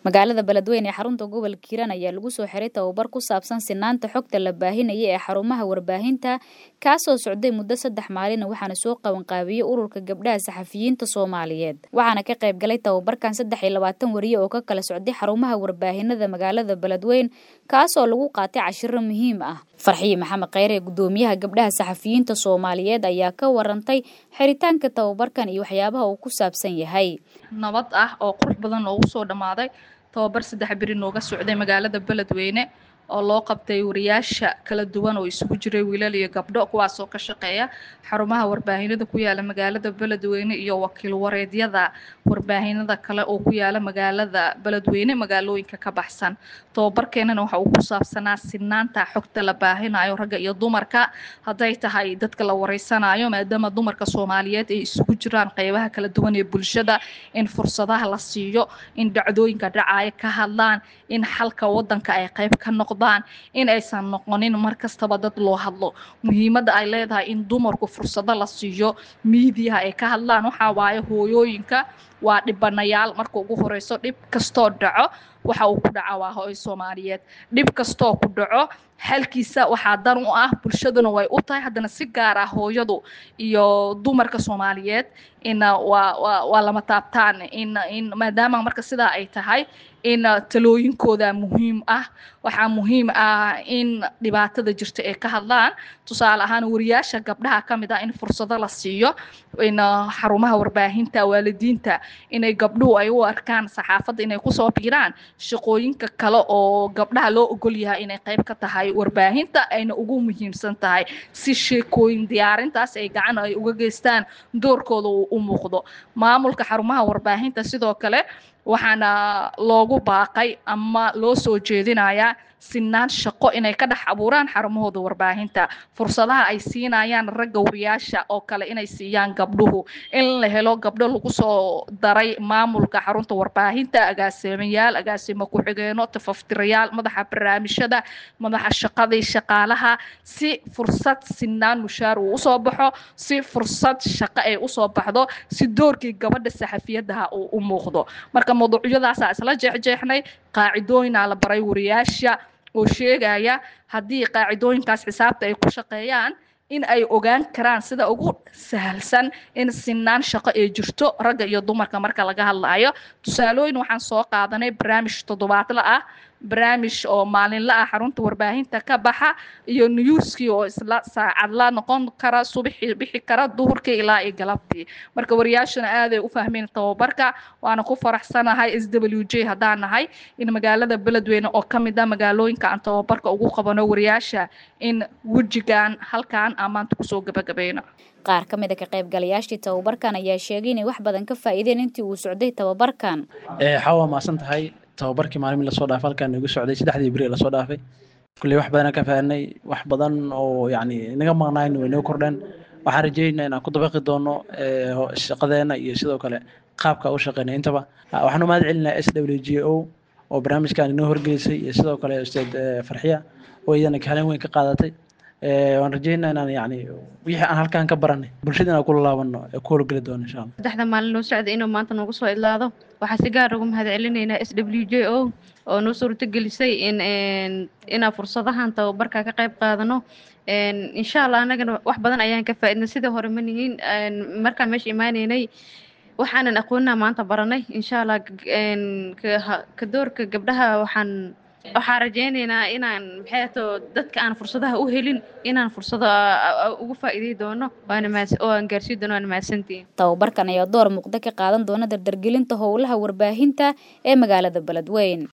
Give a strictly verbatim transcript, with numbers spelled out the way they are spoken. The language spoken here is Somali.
magaalada Beledweyne ee xarunta gobolka Hiiraan ayaa lagu soo xiray tababar ku saabsan sinaanta xogta la baahinaya ee xarumaha warbaahinta kaasoo socday muddo saddex maalin waxaana soo qaban qaabiyay ururka gabdhaha saxafiyiinta Soomaaliyeed waxaana ka qayb galay tababarkan saddex iyo labaatan wariye oo ka kala socday xarumaha warbaahinada magaalada Beledweyne kaasoo lagu qaatay cashiro muhiim ah Farxiye Maxamed Khayre gudoomiyaha gabdhaha saxafiyiinta Soomaaliyeed ayaa ka warantay xiritaanka tababarkan iyo waxyaabaha uu ku saabsan yahay nabad ah oo qurux badan loogu soo dhamaaday tababar saddex bari nooga socday magaalada Beledweyne oo loo qabtay wariyaasha kala duwan oo isugu jiray wiilal iyo gabdho kuwaas oo ka shaqeeya xarumaha warbaahinada ku yaala magaalada Beledweyne iyo wakiil wareedyada warbaahinada kale oo ku yaala magaalada Beledweyne magaalooyinka ka baxsan tababarkeenana waxa uu ku saabsanaa sinaanta xogta la baahinayo ragga iyo dumarka haday tahay dadka la wareysanayo maadaama dumarka Soomaaliyeed ay isugu jiraan qaybaha kala duwan ee bulshada in fursadaha la siiyo in dhacdooyinka dhacaya ka hadlaan in xalka wadanka ay qayb ka noqdaan in aysan noqonin markastaba dad loo hadlo muhiimada ay leedahay in dumarku fursado la siiyo media ay ka hadlaan waxa waaye hooyooyinka waa dhibanayaal marka ugu horeyso dhib kasto dhaco waxa uu ku dhaca waa hooyo Soomaaliyeed dhib kasto ku dhaco halkiisa waxa dan u ah bulshaduna way u tahay hadana si gaar ah hooyadu iyo dumarka Soomaaliyeed in waa waa lama taabtaan in in maadaama marka sida ay tahay in talooyinkooda muhiim ah waxa muhiim ah in dhibaatada jirta ee ka hadlaan tusaale ahaan wariyaasha gabdhaha kamid ah in fursado la siiyo in xarumaha warbaahinta waalidiinta inay gabdhuhu ay u arkaan saxaafadda inay ku soo biiraan shaqooyinka kale oo gabdhaha loo ogol yahay inay qayb ka tahay warbaahinta ayna ugu muhiimsan tahay si sheekooyin diyaarintaas ay gacan ay uga geystaan doorkooda u muuqdo maamulka xarumaha warbaahinta sidoo kale waxaana loogu baaqay ama loo soo jeedinayaa sinaan shaqo inay ka dhex abuuraan xarumahooda warbaahinta fursadaha ay siinayaan ragga wariyaasha oo kale inay siiyaan gabdhuhu in la helo gabdho lagu soo daray maamulka xarunta warbaahinta agaasimayaal agaasimo ku xigeeno tafaftirayaal madaxa barnaamijyada madaxa shaqada shaqaalaha si fursad sinaan mushaar uu soo baxo si fursad shaqo ay u soo baxdo si doorkii gabadha saxafiyadaha uu u muuqdo marka mawduucyadaas isla jeexjeexnay qaacidooyin la baray wariyaasha oo sheegaya hadii qaacidooyinkaas xisaabta ay ku shaqeeyaan in ay ogaan karaan sida ugu sahalsan in sinaan shaqo ay jirto ragga iyo dumarka marka laga hadlayo tusaalooyin waxaan soo qaadanay barnaamij toddobaadle ah barnaamij oo maalinle ah xarunta warbaahinta ka baxa iyo newskii oo isla saacad la noqon kara subaxii bixi kara duhurkii ilaa iyo galabtii marka wariyaashana aad ay u fahmeen tababarka waana ku faraxsanahay S W J hadaan nahay in magaalada Beledweyne oo kamid ah magaalooyinka aan tababarka ugu qabano wariyaasha in wajigan halkaan amaanta ku soo gabagabeeyna qaar kamid ah ka qayb galayaashii tababarkan ayaa sheegay in wax badan ka faa'iideen intii uu socday tababarkan ee xawa maasan tahay tababarkii maalin la soo dhaafay halkaan ugu socday saddexdii bari la soo dhaafay kulli wax badan ka faa'iidnay wax badan oo yaani inaga maqnaan way noo kordhan waxaan rajaynaynaa inaan ku dabaqi doono shaqadeena iyo sidoo kale qaabka u shaqeynay intaba waxaan u mahad celinayaa S W J O oo barnaamijkan inoo horgelisay iyo sidoo kale ustaad Farxiya oo iyana kaalin weyn ka qaadatay ee waan rajaynaynaa inaan yaani wixii aan halkaan ka baranay bulshadana ku laabano ee ku horgeli doono insha Allah saddexda maalin loo socday inuu maanta nagu soo ilaado waxa si gaar ah ugu mahad celinaynaa S W J O oo noo suurtagelisay in ina fursadahan tababarka ka qayb qaadano een insha Allah anagana wax badan ayaan ka faa'iidnay sida hore maniin markaan meesha imaanaynay waxaan aqoonaa maanta baranay insha Allah een ka doorka gabdhaha waxaan waxaan rajaynaynaa inaan maxayto dadka aan fursadaha u helin inaan fursado ugu faa'iiday doono waana maas oo aan gaarsiin doono waana maasantiin tababarkan ayaa door muuqda ka qaadan doona dardargelinta howlaha warbaahinta ee magaalada Beledweyne